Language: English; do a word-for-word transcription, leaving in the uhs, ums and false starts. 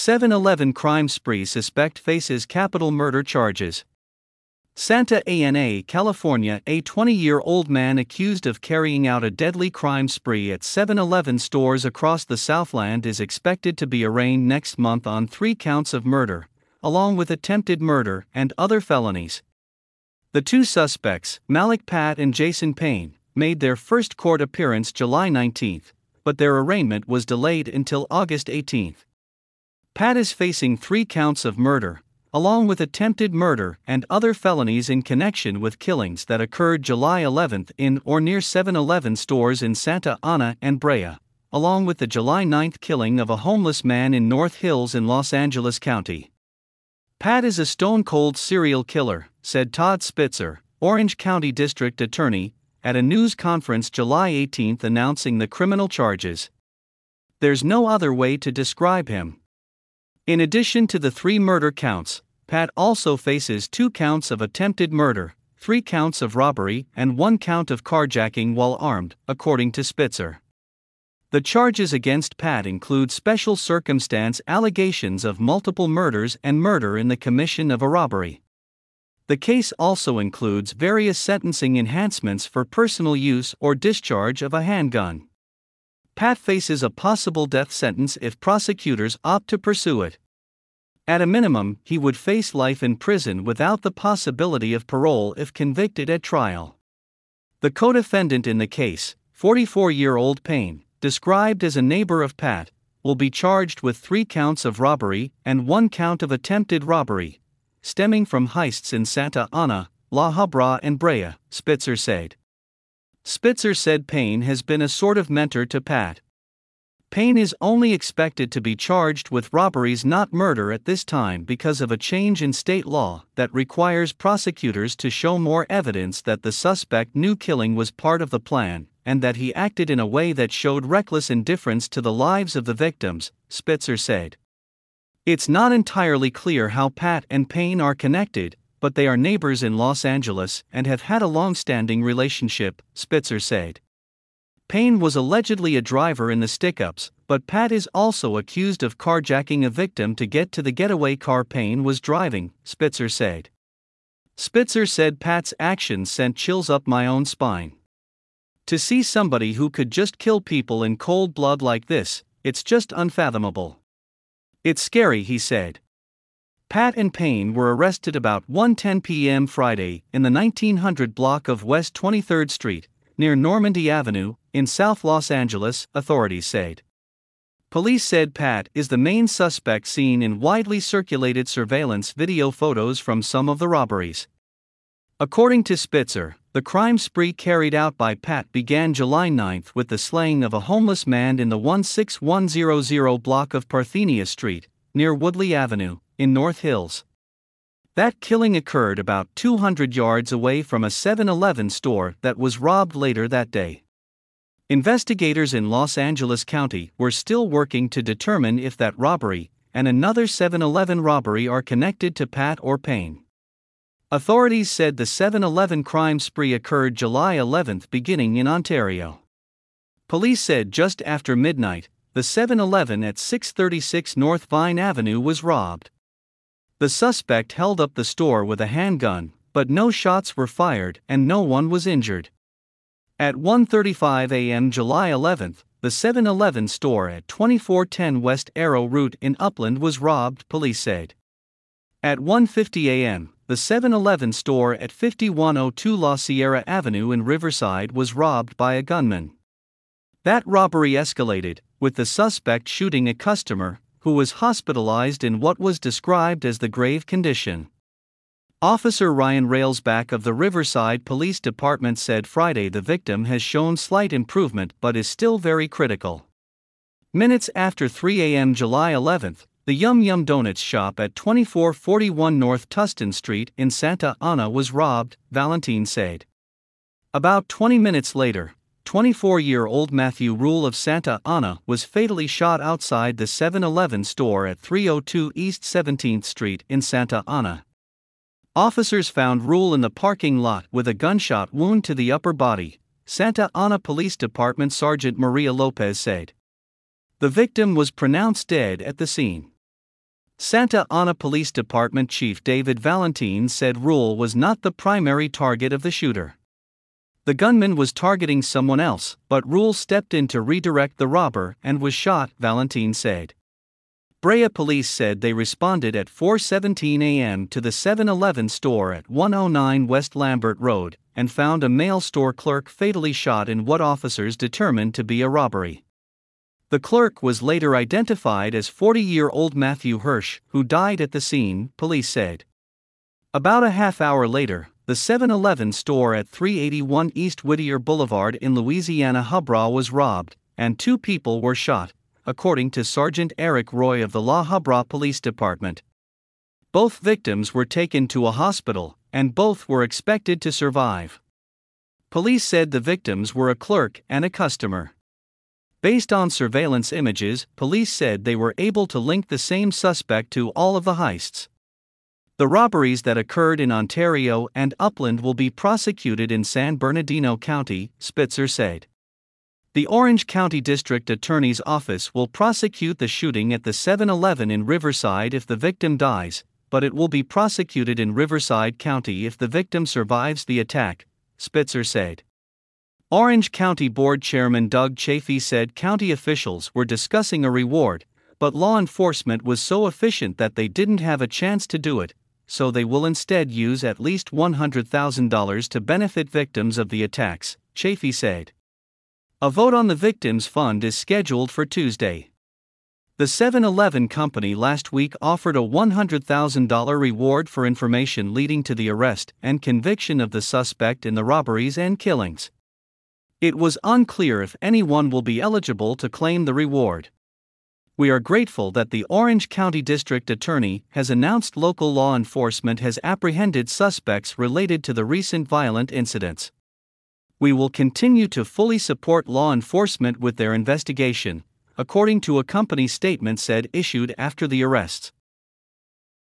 seven eleven crime spree suspect faces capital murder charges. Santa Ana, California. A twenty-year-old man accused of carrying out a deadly crime spree at seven eleven stores across the Southland is expected to be arraigned next month on three counts of murder, along with attempted murder and other felonies. The two suspects, Malik Pat and Jason Payne, made their first court appearance July nineteenth, but their arraignment was delayed until August eighteenth. Pat is facing three counts of murder, along with attempted murder and other felonies in connection with killings that occurred July eleventh in or near seven eleven stores in Santa Ana and Brea, along with the July ninth killing of a homeless man in North Hills in Los Angeles County. Pat is a stone-cold serial killer, said Todd Spitzer, Orange County District Attorney, at a news conference July eighteenth announcing the criminal charges. There's no other way to describe him. In addition to the three murder counts, Pat also faces two counts of attempted murder, three counts of robbery, and one count of carjacking while armed, according to Spitzer. The charges against Pat include special circumstance allegations of multiple murders and murder in the commission of a robbery. The case also includes various sentencing enhancements for personal use or discharge of a handgun. Pat faces a possible death sentence if prosecutors opt to pursue it. At a minimum, he would face life in prison without the possibility of parole if convicted at trial. The co-defendant in the case, forty-four-year-old Payne, described as a neighbor of Pat, will be charged with three counts of robbery and one count of attempted robbery, stemming from heists in Santa Ana, La Habra and Brea, Spitzer said. Spitzer said Payne has been a sort of mentor to Pat. Payne is only expected to be charged with robberies, not murder, at this time because of a change in state law that requires prosecutors to show more evidence that the suspect knew killing was part of the plan, and that he acted in a way that showed reckless indifference to the lives of the victims, Spitzer said. It's not entirely clear how Pat and Payne are connected, but they are neighbors in Los Angeles and have had a long-standing relationship, Spitzer said. Payne was allegedly a driver in the stick-ups, but Pat is also accused of carjacking a victim to get to the getaway car Payne was driving, Spitzer said. Spitzer said Pat's actions sent chills up my own spine. To see somebody who could just kill people in cold blood like this, it's just unfathomable. It's scary, he said. Pat and Payne were arrested about one ten p.m. Friday in the nineteen hundred block of West twenty-third Street, near Normandy Avenue, in South Los Angeles, authorities said. Police said Pat is the main suspect seen in widely circulated surveillance video photos from some of the robberies. According to Spitzer, the crime spree carried out by Pat began July ninth with the slaying of a homeless man in the one six one zero zero block of Parthenia Street, near Woodley Avenue, in North Hills. That killing occurred about two hundred yards away from a seven eleven store that was robbed later that day. Investigators in Los Angeles County were still working to determine if that robbery and another seven eleven robbery are connected to Pat or Payne. Authorities said the seven eleven crime spree occurred July eleventh beginning in Ontario. Police said just after midnight, the seven eleven at six thirty-six North Vine Avenue was robbed. The suspect held up the store with a handgun, but no shots were fired and no one was injured. At one thirty-five a.m. July eleventh, the seven eleven store at twenty-four ten West Arrow Route in Upland was robbed, police said. At one fifty a.m., the seven eleven store at fifty-one oh two La Sierra Avenue in Riverside was robbed by a gunman. That robbery escalated, with the suspect shooting a customer, who was hospitalized in what was described as the grave condition. Officer Ryan Railsback of the Riverside Police Department said Friday the victim has shown slight improvement but is still very critical. Minutes after three a.m. July eleventh, the Yum Yum Donuts shop at twenty-four forty-one North Tustin Street in Santa Ana was robbed, Valentine said. About twenty minutes later, twenty-four-year-old Matthew Rule of Santa Ana was fatally shot outside the seven eleven store at three oh two East seventeenth Street in Santa Ana. Officers found Rule in the parking lot with a gunshot wound to the upper body, Santa Ana Police Department Sergeant Maria Lopez said. The victim was pronounced dead at the scene. Santa Ana Police Department Chief David Valentin said Rule was not the primary target of the shooter. The gunman was targeting someone else, but Rule stepped in to redirect the robber and was shot, Valentin said. Brea police said they responded at four seventeen a m to the seven eleven store at one oh nine West Lambert Road and found a male store clerk fatally shot in what officers determined to be a robbery. The clerk was later identified as forty-year-old Matthew Hirsch, who died at the scene, police said. About a half hour later, the seven eleven store at three eighty-one East Whittier Boulevard in Louisiana Hubrah was robbed, and two people were shot, according to Sergeant Eric Roy of the La Habra Police Department. Both victims were taken to a hospital, and both were expected to survive. Police said the victims were a clerk and a customer. Based on surveillance images, police said they were able to link the same suspect to all of the heists. The robberies that occurred in Ontario and Upland will be prosecuted in San Bernardino County, Spitzer said. The Orange County District Attorney's Office will prosecute the shooting at the seven eleven in Riverside if the victim dies, but it will be prosecuted in Riverside County if the victim survives the attack, Spitzer said. Orange County Board Chairman Doug Chafee said county officials were discussing a reward, but law enforcement was so efficient that they didn't have a chance to do it, so they will instead use at least one hundred thousand dollars to benefit victims of the attacks, Chafee said. A vote on the victims' fund is scheduled for Tuesday. The seven eleven company last week offered a one hundred thousand dollars reward for information leading to the arrest and conviction of the suspect in the robberies and killings. It was unclear if anyone will be eligible to claim the reward. We are grateful that the Orange County District Attorney has announced local law enforcement has apprehended suspects related to the recent violent incidents. We will continue to fully support law enforcement with their investigation, according to a company statement said issued after the arrests.